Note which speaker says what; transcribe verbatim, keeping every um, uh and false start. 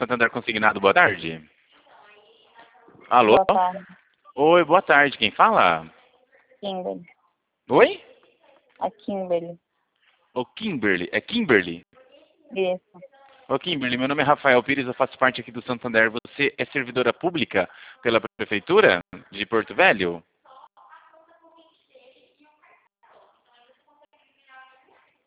Speaker 1: Santander Consignado, boa tarde. Alô?
Speaker 2: Boa tarde.
Speaker 1: Oi, boa tarde. Quem fala?
Speaker 2: Kimberly.
Speaker 1: Oi?
Speaker 2: A Kimberly.
Speaker 1: Ô, Kimberly. É Kimberly?
Speaker 2: Isso.
Speaker 1: Ô, Kimberly, meu nome é Rafael Pires, eu faço parte aqui do Santander. Você é servidora pública pela Prefeitura de Porto Velho?